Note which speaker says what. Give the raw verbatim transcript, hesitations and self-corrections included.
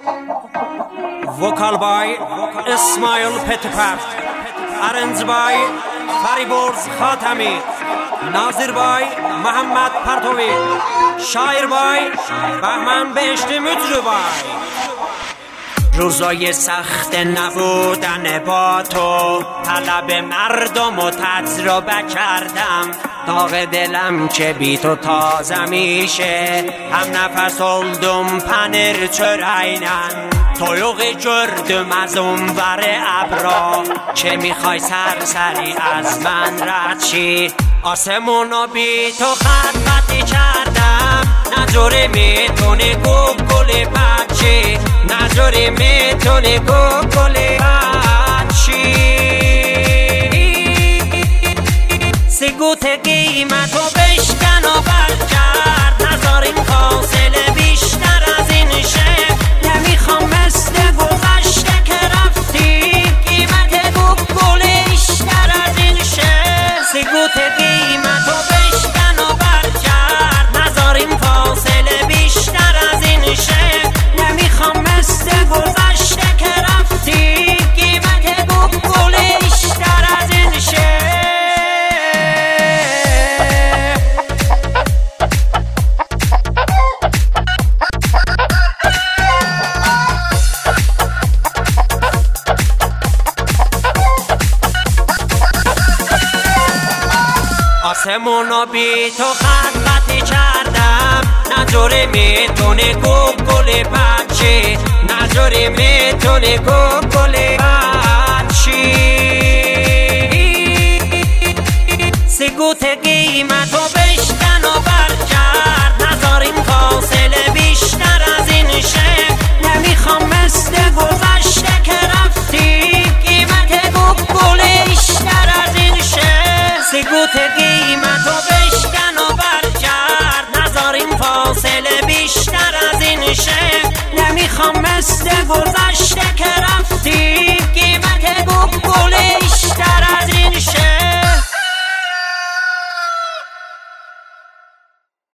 Speaker 1: وکال بای اسماعیل پتپر، ارنج بای فریبرز خاتمی، ناظر بای محمد پرتوی، شاعر بای بهمن بهشت مجری بای. روزای سخت نبودن با تو، طلب مردم و تجربه کردم، داغ دلم که بی تو تازه میشه، هم نفس oldum پنیر چرینن، تویوغی gördüm از اونور ابرا، که میخوای سرسری از من رد شی، آسمونو بی تو خدمتی کردم، نجوری میتونی گوگلی بچی، نجوری میتونی گوگلی بچی. سگوت قیمتو بشکن و برگرد، نذار این فاصله بیشتر از این شه، نمیخوام مثل گذشته که رفتی، قیمت گوگلی بیشتر از این شه. سگوت قیمتو بشکن و برگرد، نذار این فاصله بیشتر از این شه، نمیخوام مثل گذشته که رفتی، قیمت گوگلی بیشتر از این شه. آسمونو بی تو خدمتی کردم، نجوری میتونی گوگلی بچی، نجوری میتونی گوگلی بچی. سگوت قیمتو بشکن و برگرد، نذار این فاصله